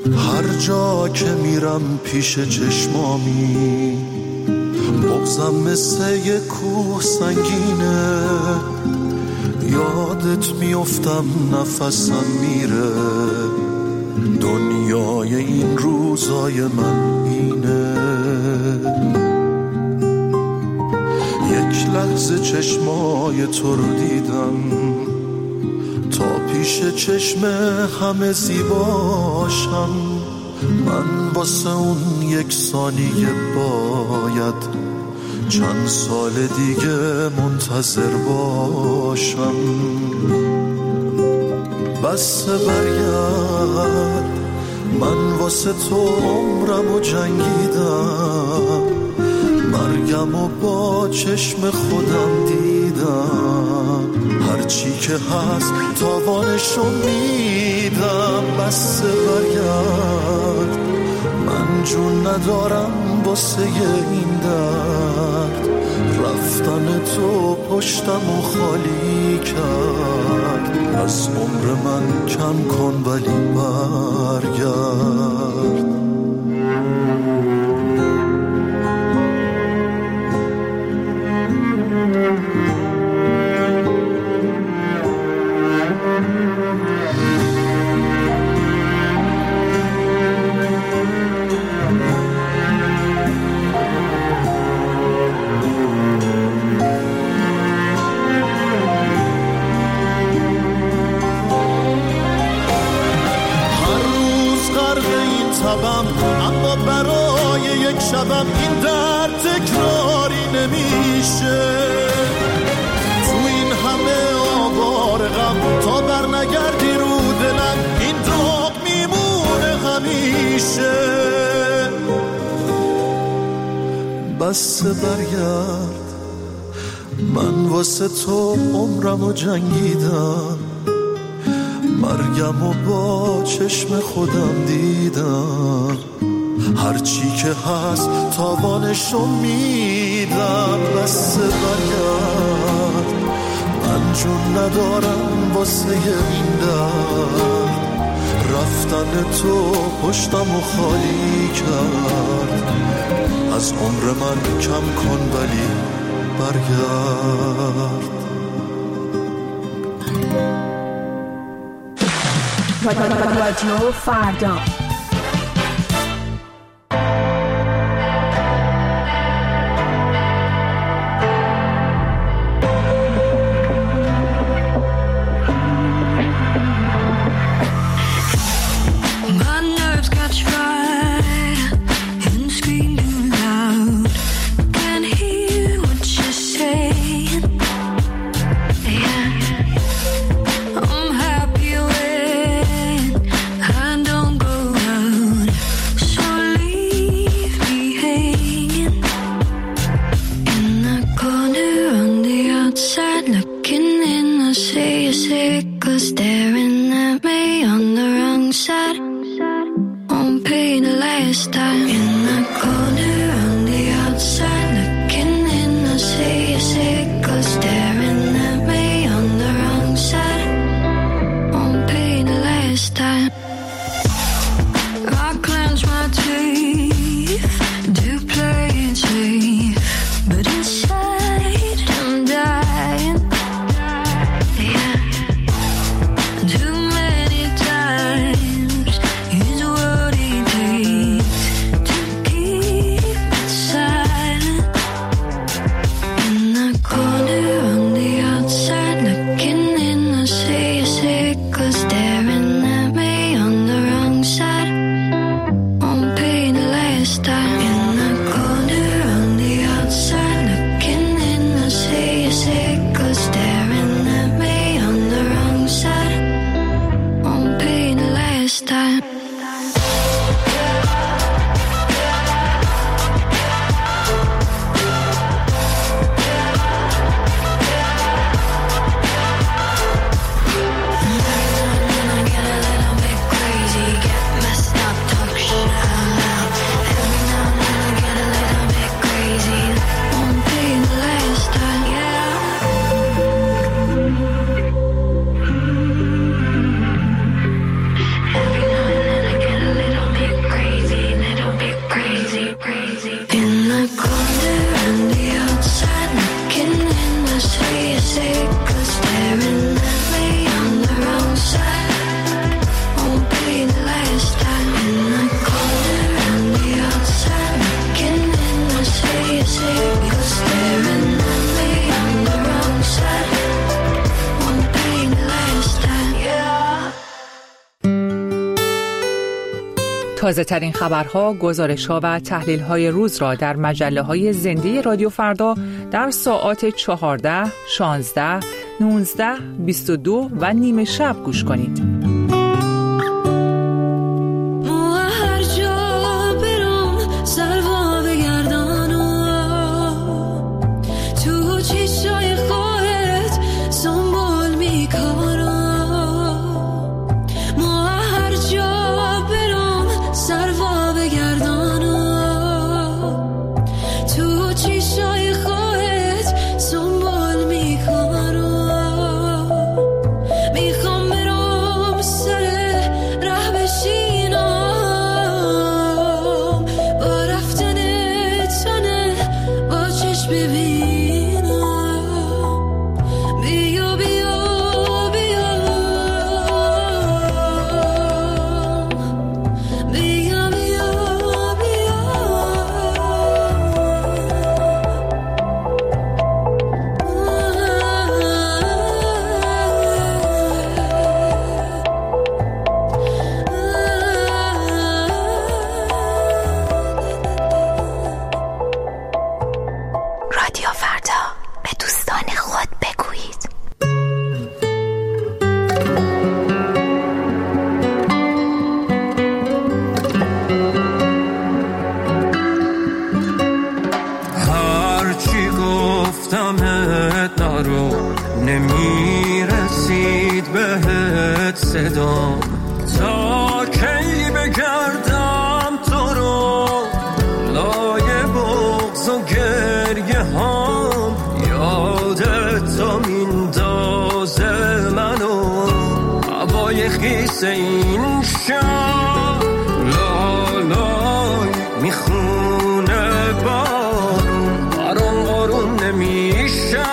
هر جا که میرم پیش چشمامی بغضم مثل یه کوه سنگینه، یادت میافتم نفسم میره، دنیای این روزای من اینه. یک لحظه چشمای تو رو دیدم تا پیش چشم همه زیباشم، من واسه اون یک ثانیه باید چند سال دیگه منتظر باشم. بس برگرد، من واسه تو عمرم و جنگیدم، مرگم و با چشم خودم دیدم، هرچی که هست تاوانشو میدم. بس برگرد، من جون ندارم واسه این درد، رفتن تو پشتم و خالی کرد، از عمر من کم کن ولی برگرد. اما برای یک شبم این درد تکراری نمیشه، تو این همه آوار غم تا بر نگردی رو دلم این داغ میمونه همیشه. بس برگرد، من واسه تو عمرم و جنگیدم، مرگم و با چشم خودم دیدم، هرچی که هست تاوانشو میدم. بس برگرد، من جون ندارم واسه این درد، رفتن تو پشتم و خالی کرد، از عمر من کم کن ولی برگرد. رادیو فردا. تازه ترین خبرها، گزارش‌ها و تحلیل‌های روز را در مجله‌های زنده رادیو فردا در ساعات 14، 16، 19، 22 و نیمه شب گوش کنید. نمیرسید بهت صدام، تا کی بگردم تو رو لای بغض و گریه هام، یادت تا میندازه منو هوای خیس این شب، لالای میخونه بارون برام آروم نمیشه،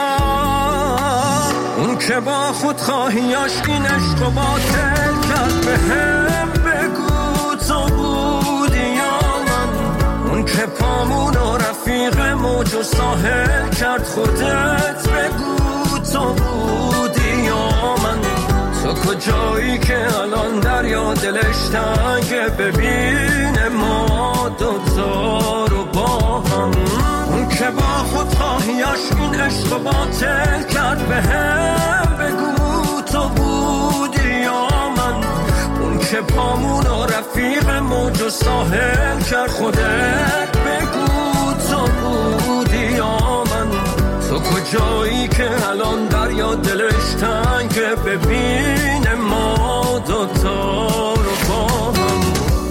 اون که با خود خواهیاش این عشق و باطل کرد بهم بگو تو بودی یا من، اون که پامون و رفیق موج و ساحل کرد خودت بگو تو بودی یا من، تو کجایی که الان دریا دلش تنگه ببینه ما دوتا رو با هم، اون که با خود خواهیاش این عشق و باطل کرد بهم بگو تو بودی یا من، اون که پامون و رفیق موج و ساحل کرد خودت بگو تو بودی یا من، تو کجایی که الان دریا دلش تنگه ببینه ما دوتا رو با هم.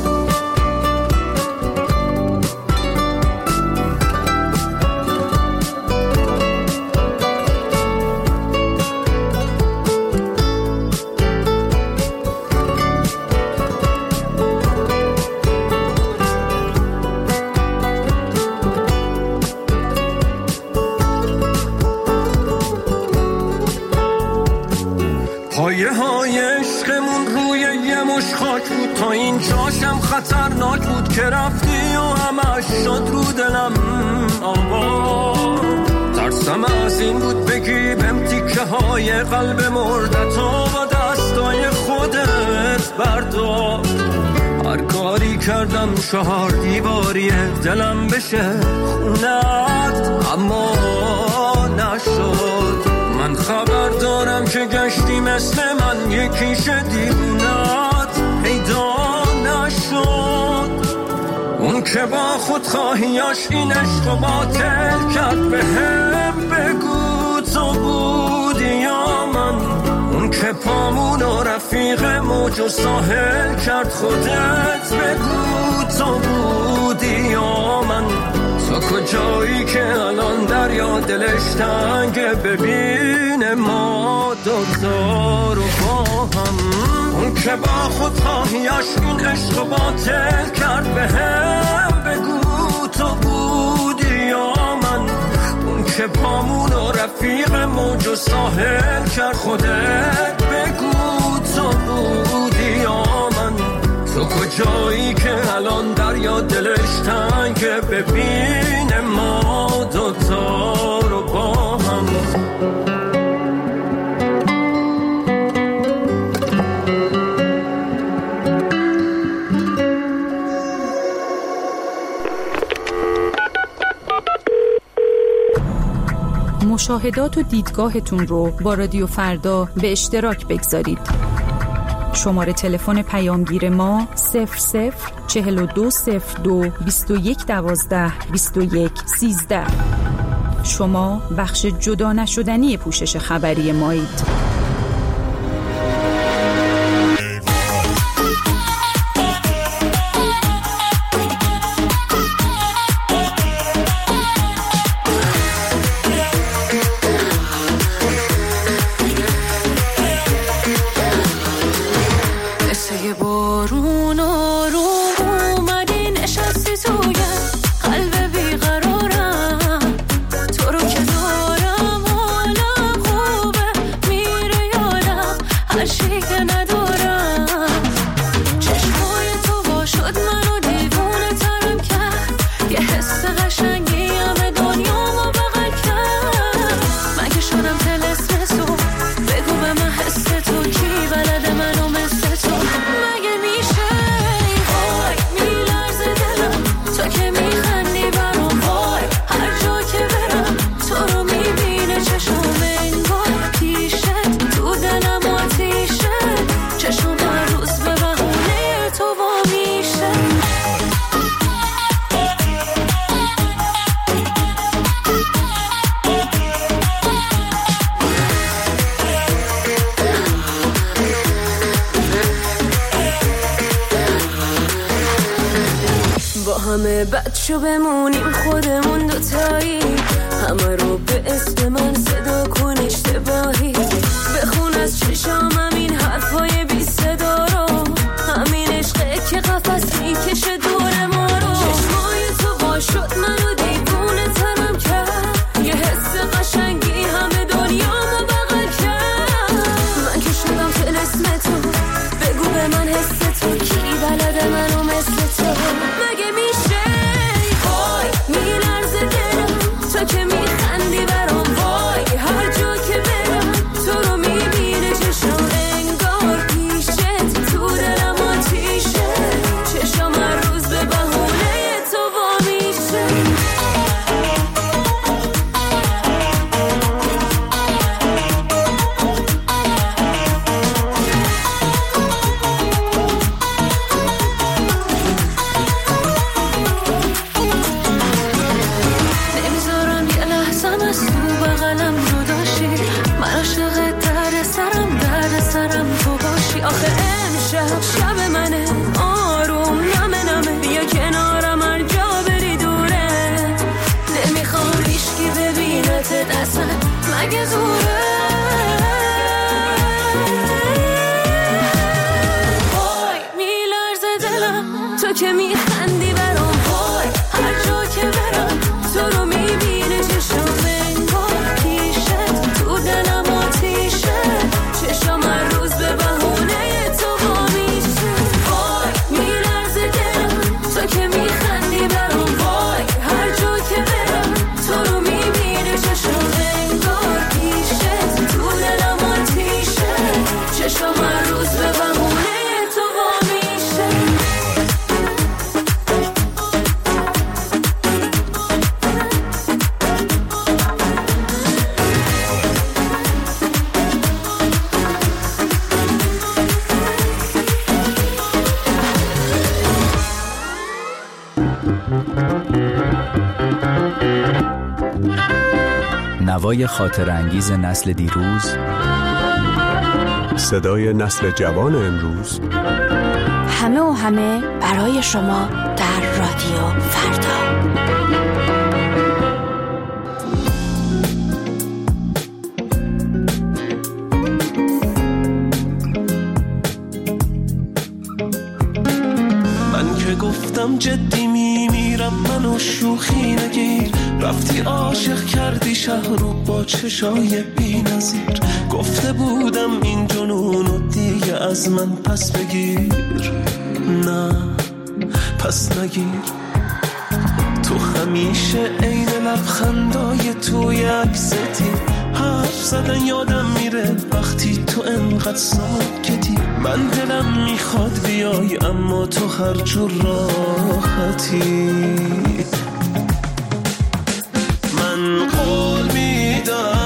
پایه های عشقمون روی یه مش خاک بود، تا این جاشم خطرناک بود که رفتی و همش شد رو دلم آوا، ترسم از این بود بگی بهم تیکه های قلب مردتو با دستای خودت بردار، هر کاری کردم 4 دیواریه دلم بشه خونت اما نشد، من خبر دارم که گشتی مثل من یکیش دیوونت پیدا نشد، اون که با خود خواهیاش این عشق و باطل کرد بهم بگو تو بودی یا من، اون که پامون و رفیق موج و ساحل کرد خودت بگو تو بودی یا من، تو کجایی که الان دریا دلش تنگه ببینه ما دوتا رو با هم، اون که با خود خواهیاش این عشق و باطل کرد بهم بگو تو بودی یا من، اون که پامون و رفیق موج و ساحل کرد خودت بگو تو بودی یا من، تو کجایی که الان دریا دلش تنگه ببینه ما دوتا رو با هم. مشاهدات و دیدگاهتون رو با رادیو فردا به اشتراک بگذارید. شماره تلفن پیامگیر ما 00420221122113. شما بخش جدا نشدنی پوشش خبری مایید. همه بچه بمونیم خودمون دوتایی، همه رو به اسم من صدا کن اشتباهی، بخون از چشامم این حرفای بی صدا رو، همین عشقه که قفس میکشه دور ما رو، چشمای تو با شد منو دیوونه ترم کرد، یه حس قشنگی همه دنیامو بغل کرد، من که شدم طلسم تو، بگو به من حس تو، کی بلده منو مثل تو، مگه میشه وای میلرزه دلم تو که میخندی برام، وای هر جا که برم تو رو میبینه چشم انگار پیشه، تو دلم آتیشه، چشم هر روز به بهونه تو وا میشه. آخه امشب شب منه آروم نمه نمه، بیا کنارم هر جا بری دوره، نمیخوام هیچکی ببینت اصلا مگه زوره، وای میلرزه دلم تو که میخندی برام، وای هر جا که برم تو رو میبینه چشم انگار پیشه، تو دلم آتیشه، چشم هر روز به بهونه که میخندی برام، وای هر جا که برم تو رو میبینه چشم انگار پیشه، تو دلم آتیشه، چشم هر روز به بهونه تو وا میشه. نوای خاطر انگیز نسل دیروز، صدای نسل جوان امروز، همه و همه برای شما در رادیو فردا. من که گفتم جدی میمیرم منو شوخی نگیر، رفتی عاشق کردی شهر رو با چشای بی نظیر، گفته بودم این جنونو دیگه از من پس بگیر، نه پس نگیر، تو همیشه عین لبخندای توی عکستی، حرف زدن یادم میره وقتی تو انقدر ساکتی، من دلم میخواد بیای اما تو هر جور راحتی، من قول میدم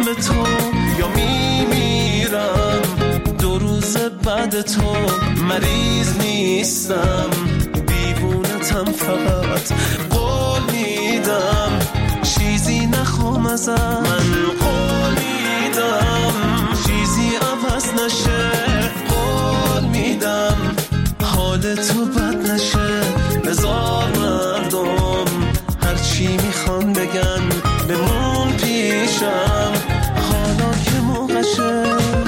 به تو یا میمیرم. 2 روز بعد تو مریض نیستم، دیوونتم فقط. قول میدم چیزی نخوام ازت، من قول میدم چیزی عوض نشه. قول میدم حال تو بد نشه. بذار مردم هرچی میخوان بگن، بمون پیشم حالا که موقعشه.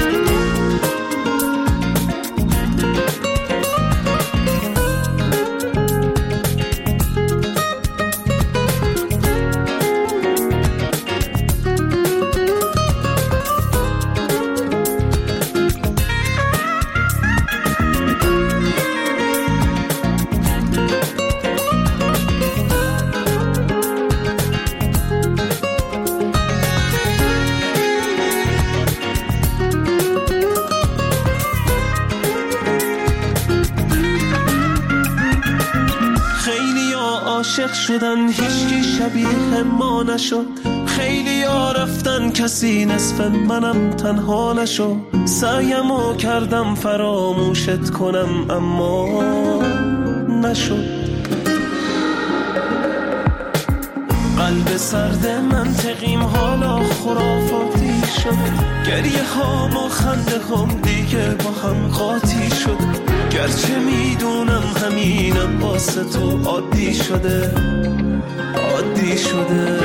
عاشق شدن هیچکی شبیه ما نشد. خیلی ها رفتن کسی نصف منم تنها نشد. سعیمو کردم فراموشت کنم اما نشد. قلب سرد منطقیم حالا خرافاتی شد. گریه ها و خنده هم دیگه با هم قاطی شد. گرچه میدونم همینم واسه تو عادی شده، عادی شده.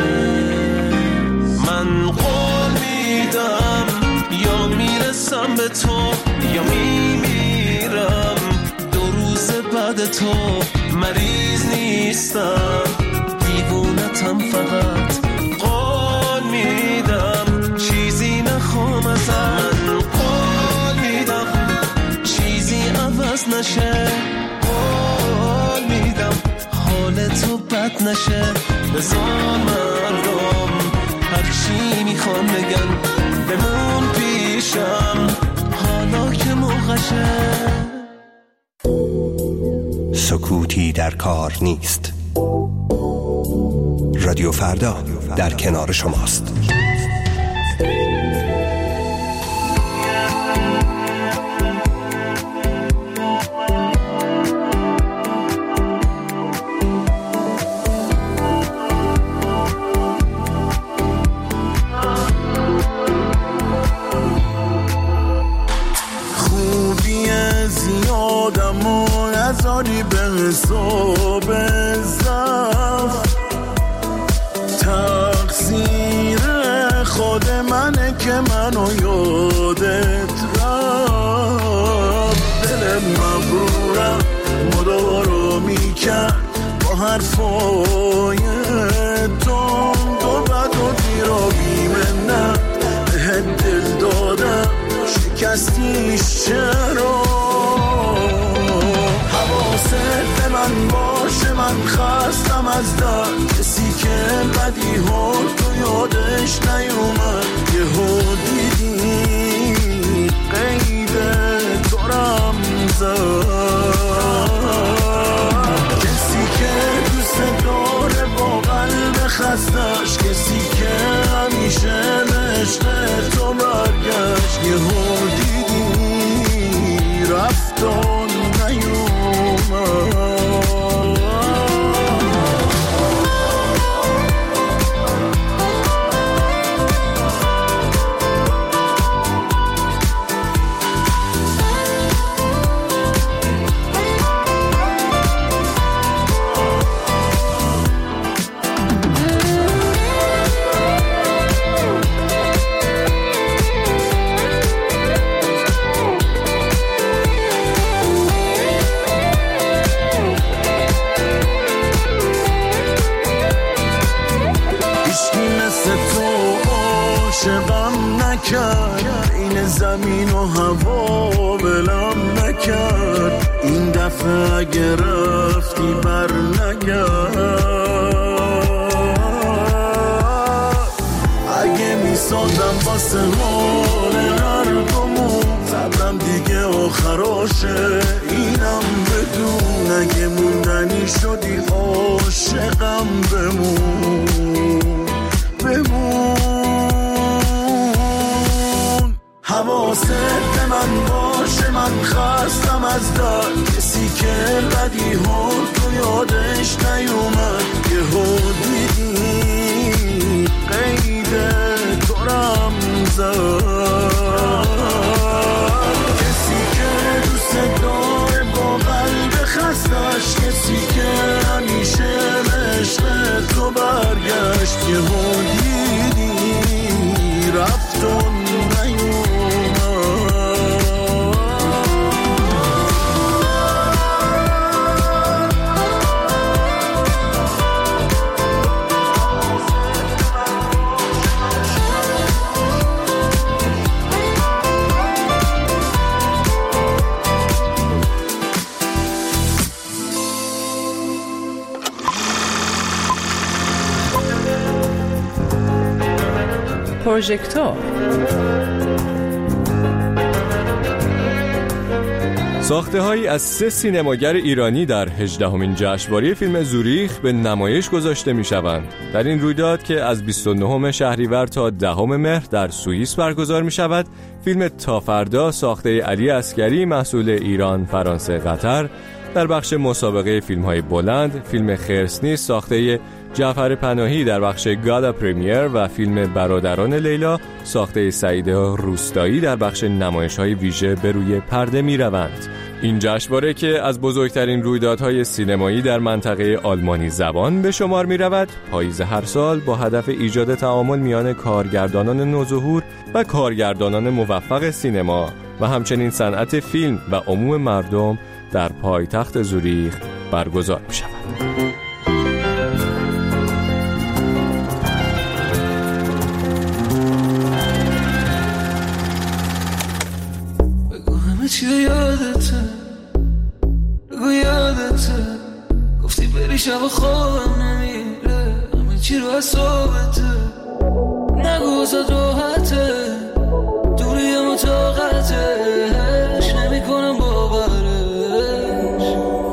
من قول میدم یا میرسم به تو یا میمیرم. 2 روز بعد تو مریض نیستم، دیوونتم فقط. قول میدم چیزی نخوام ازت، من قول میدم چیزی عوض نشه. قول میدم حال تو بد نشه. بذار مردم هرچی میخوان بگن، بمون پیشم حالا که موقعشه. سکوتی در کار نیست. رادیو فردا در کنار شماست. نذاری به حساب ضعف، تقصیر خود منه که منو یادت رفت. دل مغرورم مدارو میکرد با حرفای تند و بد و دیرابی منت. بهت دل دادم شکستیش چرا؟ حواست به من باشه، من خستم از درد. کسی که بدی ها تو یادش نیومد. یه ها دیدی قید دارم زد. کسی که دوست داره با قلب خستش، کسی که همیشه عشق تو برگشت. یه ها دیدی رفتان نیومد. این زمین و هوا ولم نکرد. این دفعه اگه رفتی بر نگرد. اگه میسازم واسه حال هر دومون، صبرم دیگه آخراشه اینم بدون. اگه موندنی شدی عاشقم بمون، بمون. خستم از درد، کسی که بدی ها تو یادش نیومد. یه ها دیدی قید دارم زد، کسی که دوست داره با قلب خستش، کسی که همیشه عشق تو برگشت. یه ها دیدی رفت و پروژکتور. ساخته‌هایی از 3 سینماگر ایرانی در 18مین جشنواره فیلم زوریخ به نمایش گذاشته می‌شوند. در این رویداد که از 29 شهریور تا 10 مهر در سوئیس برگزار می‌شود، فیلم تا فردا ساخته علی عسگری محصول ایران، فرانسه، قطر در بخش مسابقه فیلم‌های بلند، فیلم خرس نیست ساخته جعفر پناهی در بخش گالا پرمیر و فیلم برادران لیلا ساخته سعید روستایی در بخش نمایش‌های ویژه به روی پرده می‌روند. این جشنواره که از بزرگترین رویدادهای سینمایی در منطقه آلمانی زبان به شمار می‌رود، پاییز هر سال با هدف ایجاد تعامل میان کارگردانان نوظهور و کارگردانان موفق سینما و همچنین صنعت فیلم و عموم مردم در پایتخت زوریخ برگزار می‌شود. چی یادته، بگو یادته، گفتی بری شب خوابم نمیره، همه چی رو اصابته، نگو زد راحته، دوریم و طاقتش نمی کنم باورش.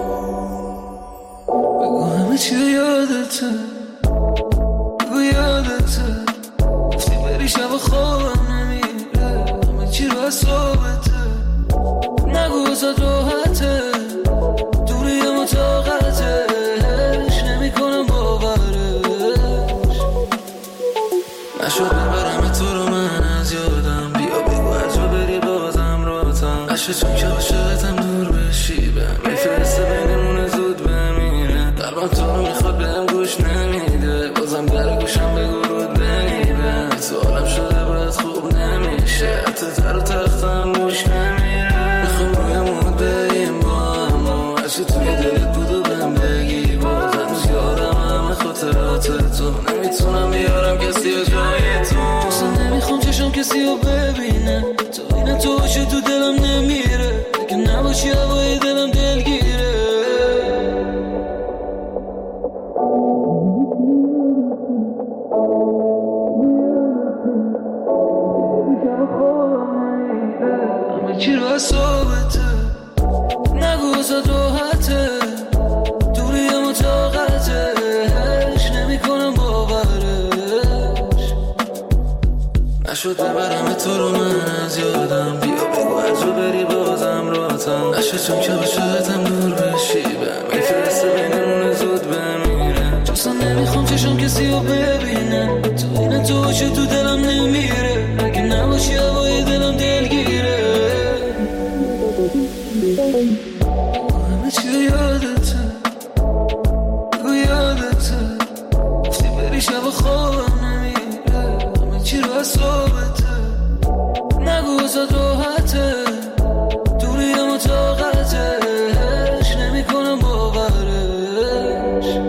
بگو همه چی یادته، بگو یادته، گفتی بری شب خوابم نمیره، همه چی رو اصابته، نگو زد راحته، دوریم و طاقتش نمی کنم باورش. نشد ببرم تو رو من از یادم، بیا بگو هرجا بری بازم راتم، نشد چون که عاشقتم دور بشی، بهم میفرسته بینمونه زود بمیره، درمان تو رو میخواد بهم گوش نمیده، بازم در گوشم بگو رود بمیره، تو عالم شده باید خوب نمیشه، حتی در و تختم گوش نمیره، بریم با هم و عشق توی دلت بود و بهم بگی، باز هنوز یارم همه خاطرات تو، نمیتونم بیارم کسی و جای تو، اصلا نمیخوام چشم کسی رو ببینه، تو اینه تو باشه تو دلم نمیره، اگه نباشی هوای دلم دلگیره. همه چی رو اصابته، نگو زد راحته، دوریم و طاقتش نمی کنم باورش. نشد ببرم تو رو من از یادم، بیا بگو هرجا بری بازم راتم، نشد چون که عاشقتم دور بشی، بهم میفرسته بینمونه زود بمیره، اصلا نمیخوام چشم کسی رو ببینه، تو اینه تو باشه تو دلم نمیره، اگه نباشی هوای دلم دلگیره. همه چی یادته، بگو یادته، گفتی بری شب خوابم نمیره، همه چی رو اصابته، نگو زد راحته، دوریم و طاقتش نمی کنم باورش.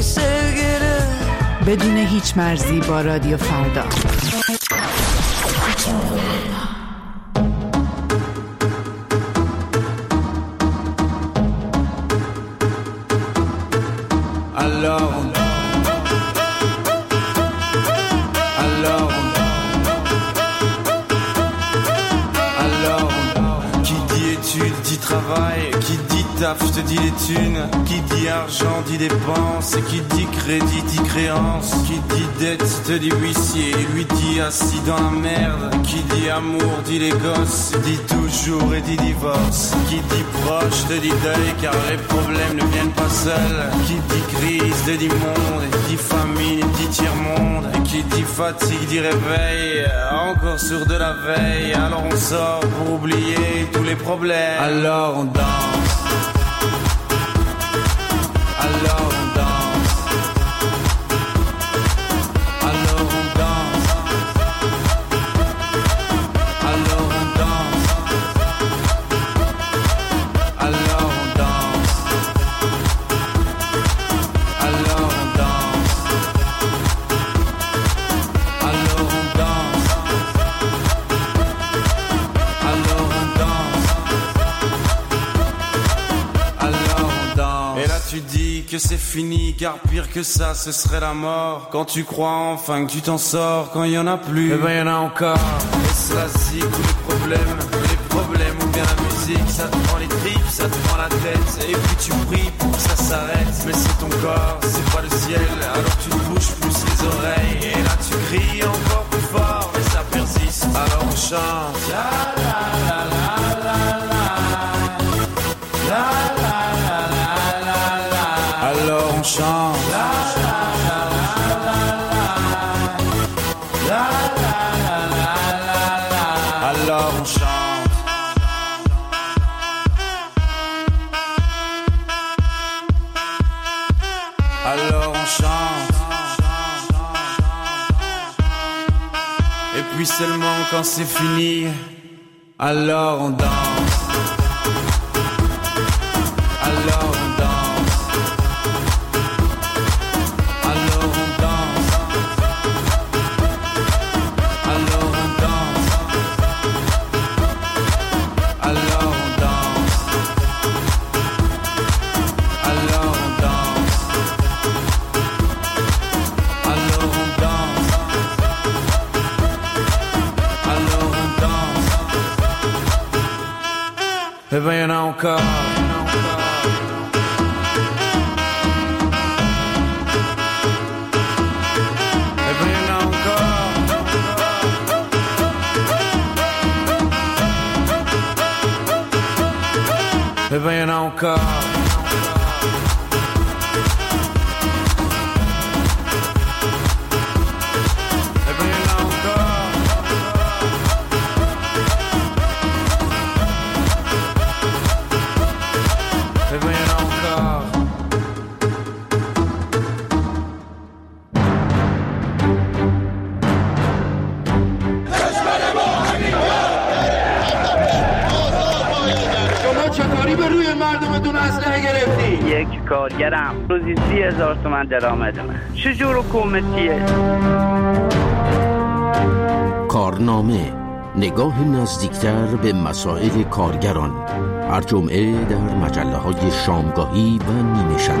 بدون هیچ مرزی با رادیو فردا. Qui dit taf, je te dis les thunes. Qui dit argent, dit dépense. Et qui dit crédit, dit créance. Qui dit dette, te dit huissier. Lui dit assis dans la merde. Qui dit amour, dit les gosses. Dit toujours et dit divorce. Qui dit proche, te dit deuil, car les problèmes ne viennent pas seuls. Qui dit crise, te dit monde. Et dit famine, dit tiers-monde. Et qui dit fatigue, dit réveil. Encore sourd de la veille. Alors on sort pour oublier tous les problèmes. Alors on danse. Alors on danse. Alors on danse. Alors on danse. Alors on danse. Alors on danse. Alors on danse. Alors on danse. Alors on danse. Et là tu dis que c'est fini, car pire que ça ce serait la mort. Quand tu crois enfin que tu t'en sors, quand il y en a plus, eh ben il y en a encore. Et cela zig tous les problèmes ou bien la musique, ça te prend les tripes, ça te prend la tête. Et puis tu pries pour que ça s'arrête, mais c'est ton corps, c'est pas le ciel. Alors tu te bouges plus les oreilles, et là tu cries encore plus fort, mais ça persiste. Alors on chante. La la la la la la. La la la la la la. Alors on chante. La la la la la la. La la la la la la. Alors on chante. Alors on chante. Et puis seulement quand c'est fini, alors on danse. Alors on danse. Alors on danse. Alors on danse. Alors on danse. Alors on danse. Alors on danse. Alors on danse. Eh ben y'en a encore. Eh ben y'en a encore. Eh ben y'en a encore. Eh ben y'en a encore. یک کارگرم روزی 30,000 تومان درآمدمه. چجور حکومتیه؟ کارنامه، نگاه نزدیکتر به مسائل کارگران، هر جمعه در مجله‌های شامگاهی و نیمه شب.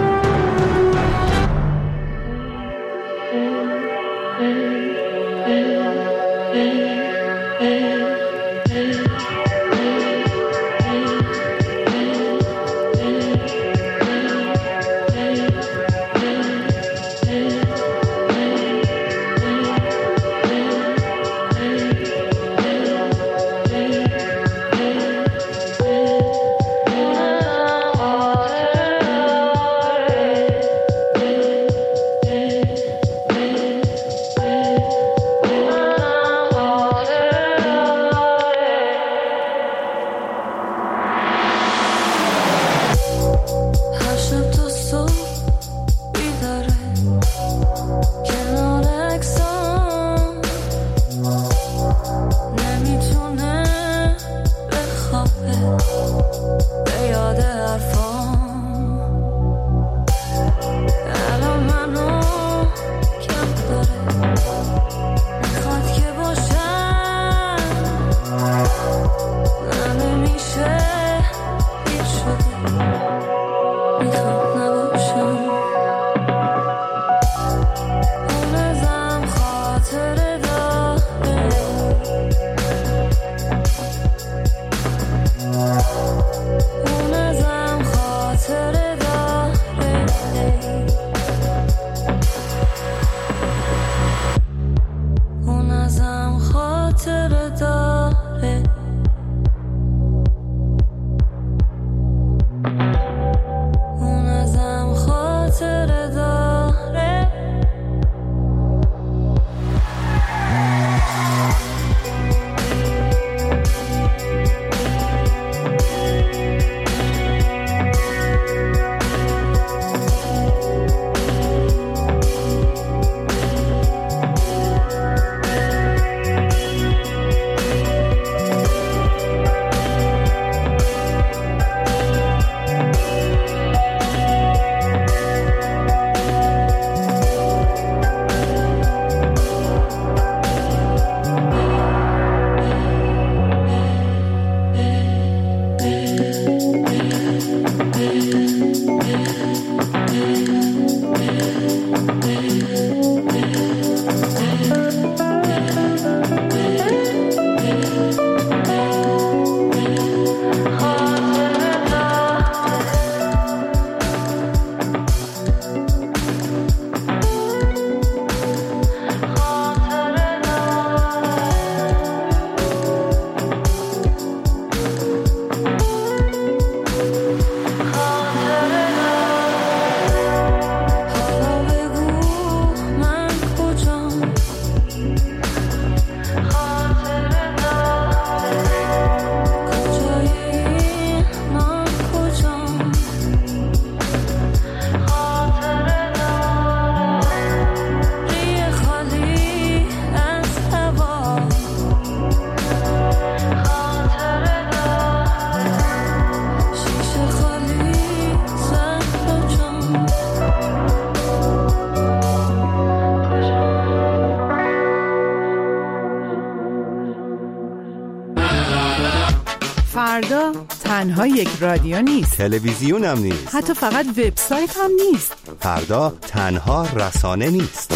فردا تنها یک رادیو نیست، تلویزیون هم نیست، حتی فقط وبسایت هم نیست. فردا تنها رسانه نیست.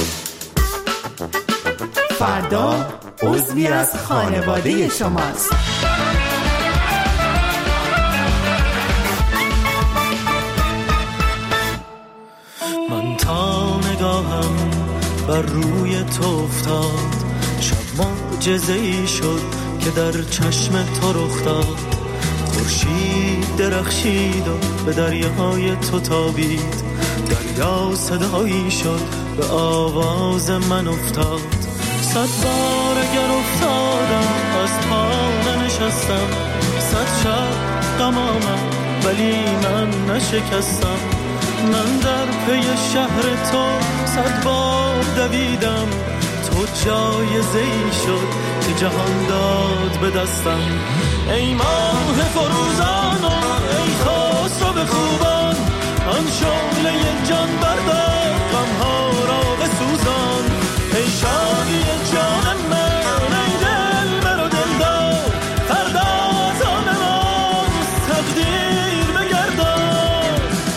فردا عضوی از خانواده شماست. من تا نگاهم بر روی تو افتاد، شب معجزه‌ای شد که در چشم تو رخ داد. خورشید درخشید و به دریاهای تو تابید، دریا صدایی شد به آواز من افتاد. 100 بار اگر افتادم از پا ننشستم، 100 شب غم آمد ولی من نشکستم. من در پی شهر تو 100 بار دویدم، تو جایزه‌ای شد که جهان داد به دستم. ای ماه فروزان و ای خسرو به خوبان، آن شعله جان بردار غم‌ها را بسوزان. ای شادی جان من، ای دلبر و دلدار، فردا از آن ماست تقدیر بگردان.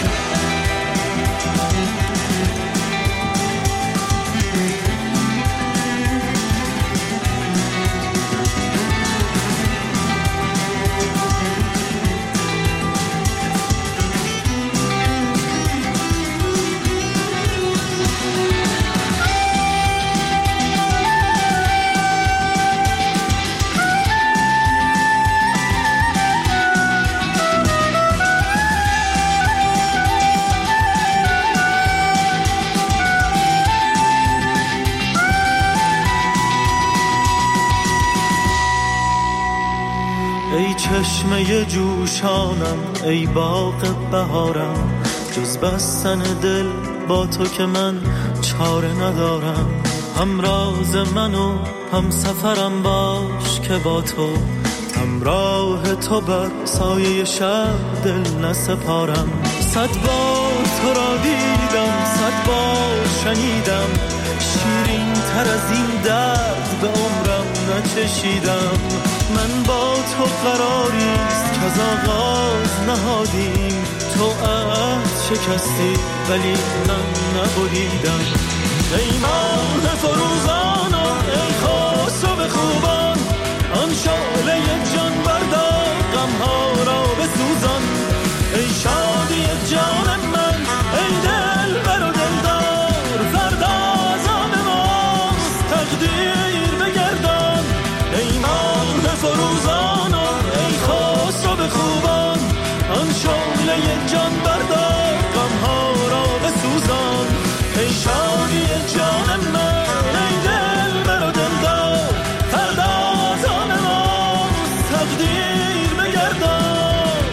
ای چشمه جوشانم، ای باغ بهارم، جز بستن دل با تو که من چاره ندارم. همراز من و هم سفرم باش که با تو همراه تو بر سایه شب دل نسپارم. 100 بار تو را دیدم، 100 بار شنیدم، شیرین تر از این درد به عمرم نچشیدم. من با تو قراریست که از آغاز نهادیم، تو عهد شکستی ولی من نبریدم. ای ماه فروزان و ای خسرو به خوبان، آن شعله جان بردار غم‌ها را بسوزان. ای شادی جان من، ای دلبر و دلدار، فردا از آن ماست تقدیر بگردان. ای ماه فروزان و ای خسرو به خوبان، آن شعله جان بردار غم‌ها را بسوزان. ای شادی جان من، ای دلبر و دلدار، فردا از آن ماست تقدیر بگردان.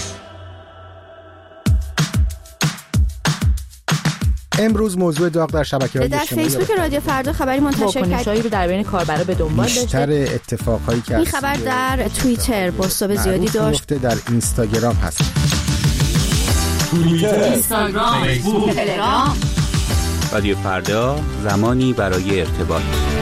امروز موضوع داغ در شبکه‌های اجتماعی در فیسبوک رادیو فردا خبری منتشر واکنش‌هایی رو در بین کاربرا به دنبال داشته. بیشتر اتفاقایی که این خبر در توییتر بازتاب زیادی داشت، در اینستاگرام هست. توییتر، اینستاگرام، فیسبوک، تلگرام. رادیو فردا، زمانی برای ارتباط.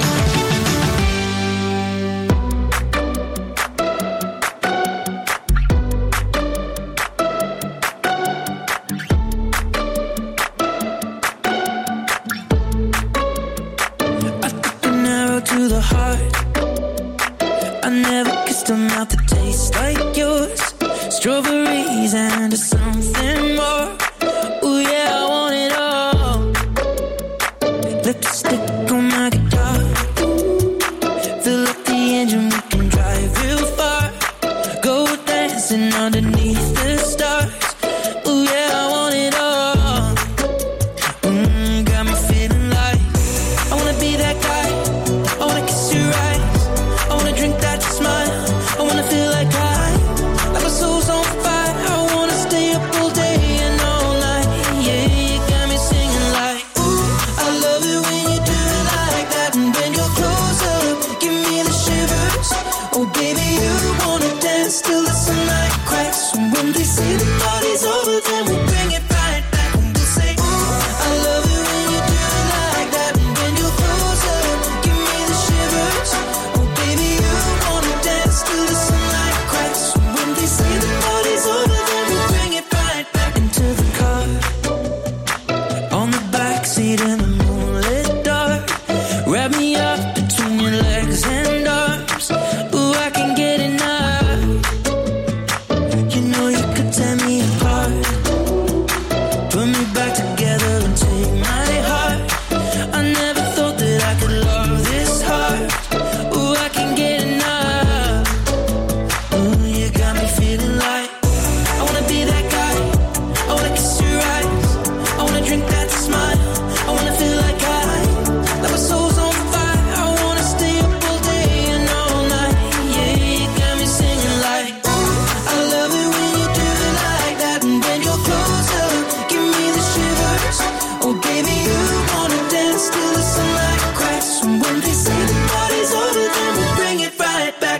To the heart, I never kissed a mouth that tastes like yours. Strawberries and something more. Ooh yeah, I want it all. Lipstick on my guitar, fill up the engine, we can drive real far. Go dancing underneath the stars. Ooh yeah, I want it all. Got me feeling like I wanna be that guy. I wanna kiss your eyes, I wanna drink that smile, I wanna feel like my soul's on fire. I wanna stay up all day and all night. Yeah, you got me singing like, ooh, I love it when you do it like that. And when you're close up, give me the shivers. Oh baby, you wanna dance till the sunlight cracks. And when they say the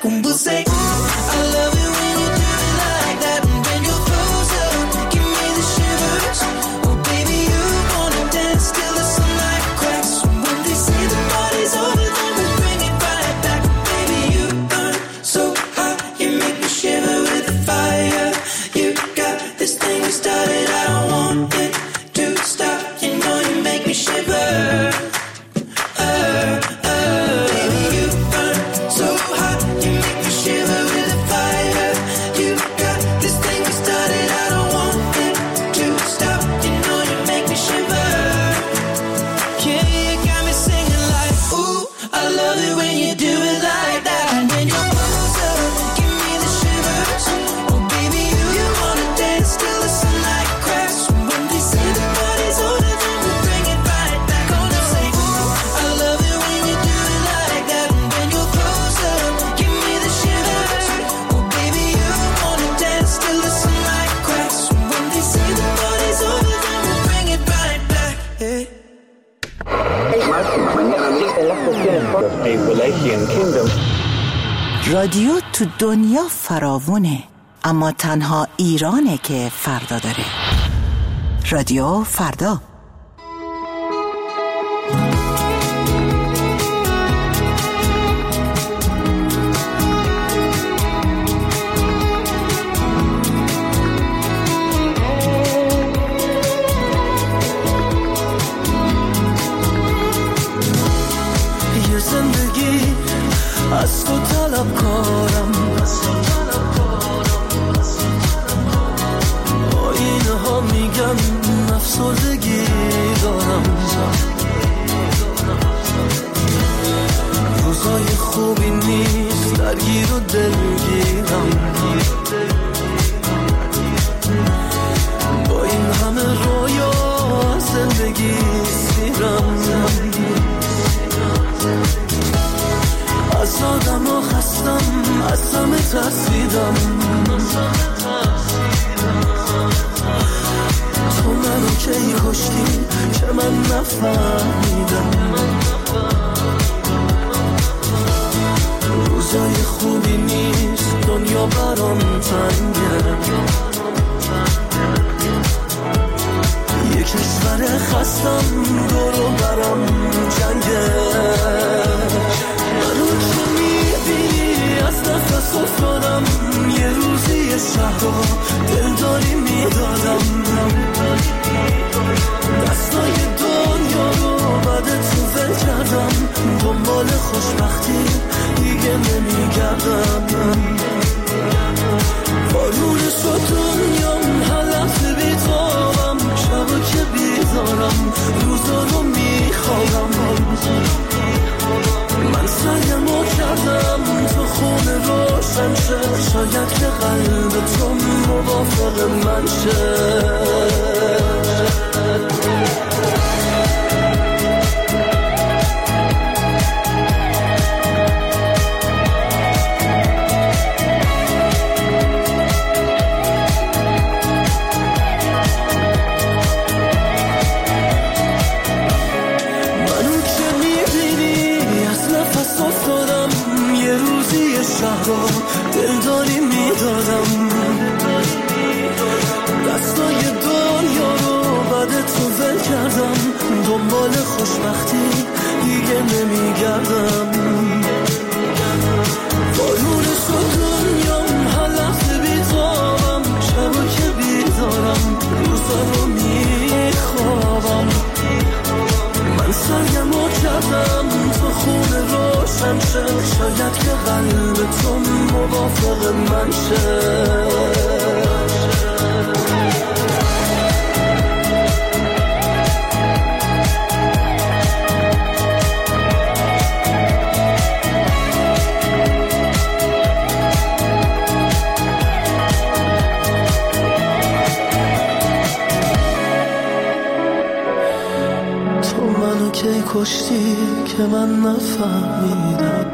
un buce. I love it when you do it like that. And when you're closer, give me the shivers. Oh baby, you wanna dance till the sunlight cracks. When they say the party's over, then we bring it right back. Baby, you burn so hot, you make me shiver with the fire. You got this thing we started, I don't want it to stop. You know you make me shiver. Baby, you burn so hot, you make me shiver with the fire. You got this thing we started, I don't want it to stop. You know you make me shiver. Yeah, you got me singing like, ooh, I love it when you do it like that. And when you're closer, give me the shivers. Oh baby, you wanna dance till the sunlight cracks. When they say the party's over, then we bring it right back. Gonna say, ooh, I love it when you do it like that. And when you're closer, give me the shivers. Oh baby, you wanna dance till the sunlight cracks. When they say the party's over, then we bring it right back. Hey. رادیو تو دنیا فراوونه، اما تنها ایرانه که فردا داره. رادیو فردا. یه زندگی از تو طلب کارم، آینه ها میگن افسردگی دارم. روزای خوبی نیست، درگیر و دلگیرم. با این همه رویا زندگی سیرم. از آدم ها خستم، از همه ترسیدم. تو منو کی کشتی که من نفهمیدم. روزای خوبی نیست، دنیا برام تنگه. یه کشور خستم، دورو برام جنگه. منو که میبینی از نفس افتادم. یه روزی شهر دلداری میدادم. دستای دنیا رو بعد تو ول کردم. دنبال خوشبختی دیگه نمیگردم. بارون شد دنیام، هر لحظه بیتابم. شبا که بیدارم، روزا رو میخوابم. من سعیمو کردم تو خونه روشن شه. شاید که قلب تو موافق من شه. دلداری میدادم. دستای دنیا رو بعد تو ول کردم. دنبال خوشبختی دیگه نمیگردم. بارون شد دنیام، هر لحظه بیتابم. شبا که بیدارم، روزا رو میخوابم. من سعیمو کردم تو خونه روشن شه. شاید که قلب تو موافق من شه. تو منو کی کشتی که من نفهمیدم.